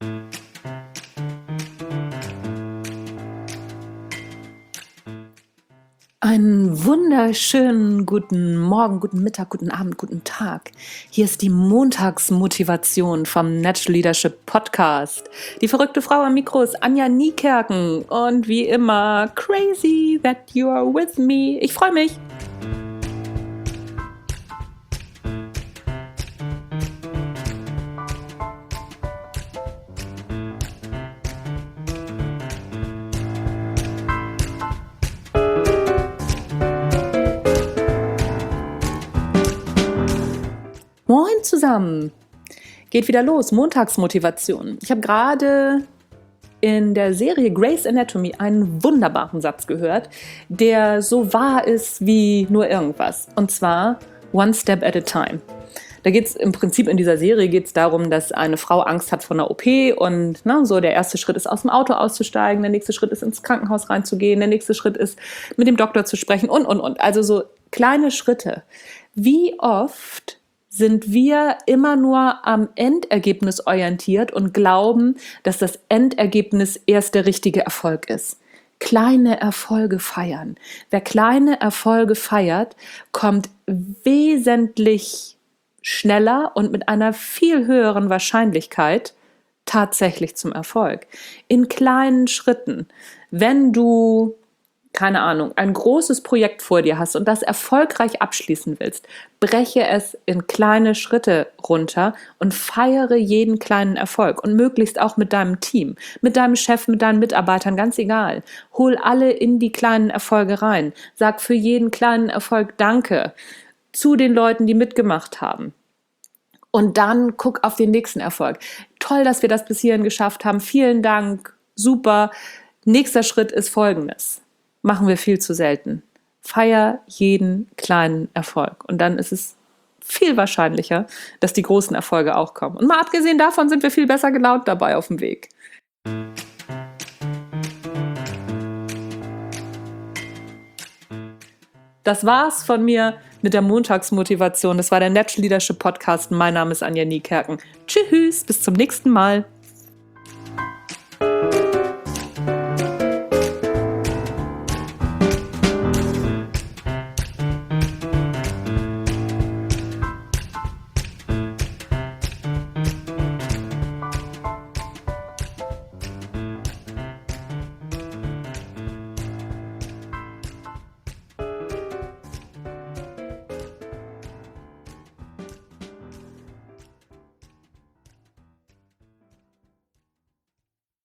Einen wunderschönen guten Morgen, guten Mittag, guten Abend, guten Tag. Hier ist die Montagsmotivation vom Natural Leadership Podcast. Die verrückte Frau am Mikro ist Anja Niekerken und wie immer, crazy that you are with me. Ich freue mich. Moin zusammen! Geht wieder los, Montagsmotivation. Ich habe gerade in der Serie Grey's Anatomy einen wunderbaren Satz gehört, der so wahr ist wie nur irgendwas. Und zwar, one step at a time. Da geht es im Prinzip in dieser Serie darum, dass eine Frau Angst hat vor einer OP und so der erste Schritt ist, aus dem Auto auszusteigen, der nächste Schritt ist, ins Krankenhaus reinzugehen, der nächste Schritt ist, mit dem Doktor zu sprechen und. Also so kleine Schritte. Wie oft sind wir immer nur am Endergebnis orientiert und glauben, dass das Endergebnis erst der richtige Erfolg ist. Kleine Erfolge feiern. Wer kleine Erfolge feiert, kommt wesentlich schneller und mit einer viel höheren Wahrscheinlichkeit tatsächlich zum Erfolg. In kleinen Schritten. Wenn du keine Ahnung, ein großes Projekt vor dir hast und das erfolgreich abschließen willst, breche es in kleine Schritte runter und feiere jeden kleinen Erfolg und möglichst auch mit deinem Team, mit deinem Chef, mit deinen Mitarbeitern, ganz egal. Hol alle in die kleinen Erfolge rein. Sag für jeden kleinen Erfolg Danke zu den Leuten, die mitgemacht haben. Und dann guck auf den nächsten Erfolg. Toll, dass wir das bis hierhin geschafft haben. Vielen Dank. Super. Nächster Schritt ist Folgendes. Machen wir viel zu selten. Feier jeden kleinen Erfolg. Und dann ist es viel wahrscheinlicher, dass die großen Erfolge auch kommen. Und mal abgesehen davon sind wir viel besser gelaunt dabei auf dem Weg. Das war's von mir mit der Montagsmotivation. Das war der Natural Leadership Podcast. Mein Name ist Anja Niekerken. Tschüss, bis zum nächsten Mal.